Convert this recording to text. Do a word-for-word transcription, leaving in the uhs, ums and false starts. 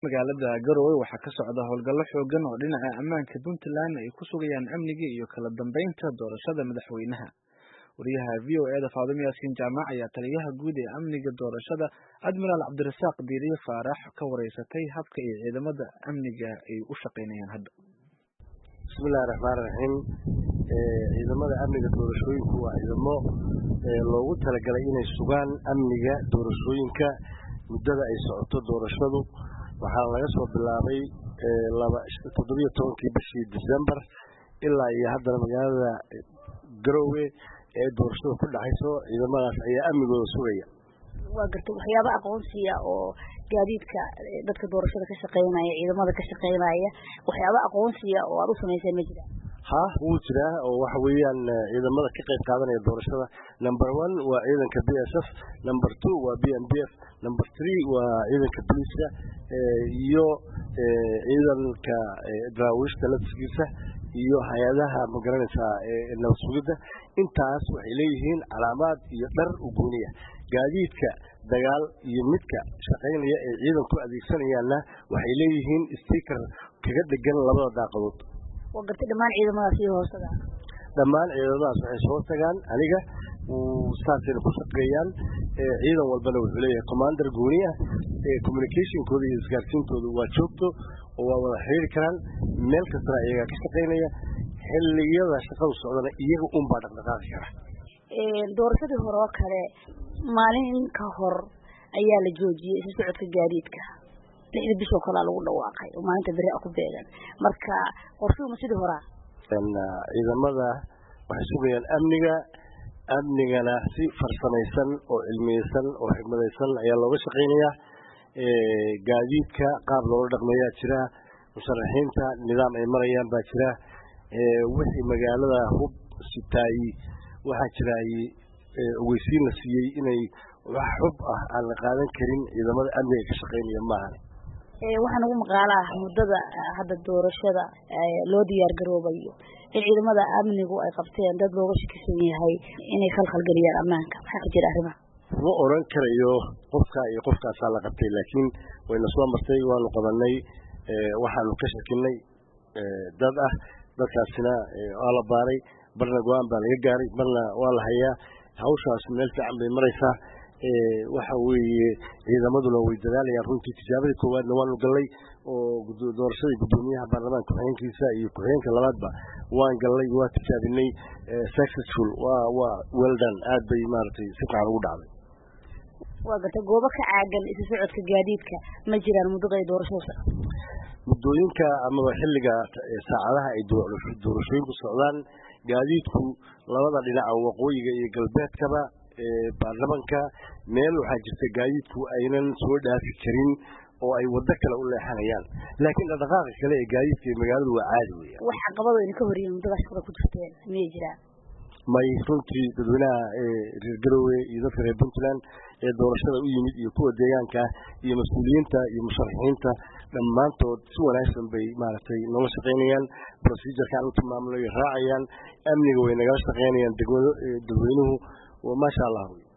magaalada Garowe waxaa ka socda howlgallo xoogan oo dhinaca ammaanka Puntland ay ku sugayaan amniga iyo kala dambeynta doorashada madaxweynaha. Wariyaha V O A da Faadimo Yaasin Jaamac ayaa taliyaha guud ee amniga doorashada Admiral Cabdirasaaq Diiriye Faarax ka wareysatay habka ay ciidamada amniga ay u shaqeynayaan hadda. Bismillahir Rahmaanir Rahiim. Ciidamada amniga doorashooyinku waa ciidamo loogu talagalay inay sugaan amniga doorashooyinka muddada ay socoto doorashadu. waxaa laga soo bilaabay toddoba iyo tobankii bishii December ilaa iyo hadda magaalada Garowe ee doorashada ku dhaxayso ciidamadaas ayaa amnigooda sugaya. waa gartay waxyaabo aqoonsiya oo gaadiidka dadka doorashada ka shaqeynaya ciidamada ka shaqeynaya waxyaabo aqoonsiya oo aad u sameysay ma jiraan? ha wuu jiraa oo waxa weeyaan ciidamada ka qayb qaadanaya doorashada. number one waa ciidanka B S F, number two waa B M B F, number three waa ciidanka booliska iyo ciidanka daraawishta laftigiisa iyo hay'adaha magaranaysa nabad sugidda. intaas waxay leeyihiin calaamad iyo dhar u gooniya. gaadiidka dagaal iyo midka shaqeynaya ee ciidanku adeegsanayaana waxay leeyihiin sticker kaga degan labada daaqadood. waa gartay dhammaan ciidamadaas iyo hoosada dhammaan ciidamadaas waxay soo tagaan aniga saasayna ku shaqeeyaan. ciidan walbana wuxuu leeyahay commander gooni ah. communicationkooda iyo isgaarsiintooda waa joogto oo waa wada xiriiri karaan meel kastana iyaga ka shaqeynaya. xilliyada shaqadu socdana iyaga unbaa dhaqdhaqaaqi kara. doorashadii hore oo kale maalin ka hor ayaa la joojiyey isu socodka gaadiidka lixda bishoo kale lagu dhawaaqay oo maalinta beri ku beegan. marka qorshuhu sidii hore ciidamada waxay sugayaan amniga amnigana si farsamaysan oo cilmiyeysan oo xigmadaysan ayaa looga shaqeynayaa. gaadiidka qaab loola dhaqmayaa jira. musharaxiinta nidaam ay marayaan baa jira. wixii magaalada hub sitaayi waxaa jira ogeysiin la siiyey inay wax xub ah aan la qaadan karin ciidamada amniga ka shaqeynaya maahan. waxaan ugu maqaalaa muddada hadda doorashada loo diyaar garoobayo in ciidamada amnigu ay qabteen dad looga shakisan yahay inay khalkhal geliyaan ammaanka. maxaa ka jira arrimaha? ma oran karayo qofka iyo qofkaasaa la qabtay, laakiin wayna soo martay, waanu qabanay, waxaanu ka shakinay dad ah. dadkaasina waa la baaray, barna go-aan baa laga gaaray, barna waa la hayaa. hawshaas meel fiican bay maraysaa. waxa weeye ciidamaduna way dadaalayaan runtii. tijaabadii koowaadna waanu gallay oo doorashadii guddoomiyaha baarlamaanka ku-xigeenkiisa iyo ku-xigeenka labaadba waan gallay, waa tijaabinay. successful waa waa well done. aad bay maaragtay si fiican ugu dhacday. waa gartay goobo ka caagan isu socodka gaadiidka ma jiraan muddada ay doorashadu socoto? muddooyinka amaba xilliga saacadaha ay doorashooyinku socdaan gaadiidku labada dhinaca waqooyiga iyo galbeedkaba baarlamaanka meel waxaa jirta gaadiidku aynan soo dhaafi karin oo ay waddo kale u leexanayaan. laakiin dhaqdhaqaaqa kale ee gaadiidka ee magaaladu waa caadi weeyaan. wax caqabado idin ka horreeyay muddada shaqada ku jirteen miyay jiraan? may runtii dadweynaha reer Garowe iyo dadka reer Puntland ee doorashada u yimid iyo kuwa deegaanka iyo mas'uuliyiinta iyo musharaxiinta dhammaantood si wanaagsan bay maaragtay noola shaqeynayaan. procedure-ka aan u tilmaamnay raacayaan. amniga way nagala shaqeynayaan dadweynuhu. waa maasha Allah.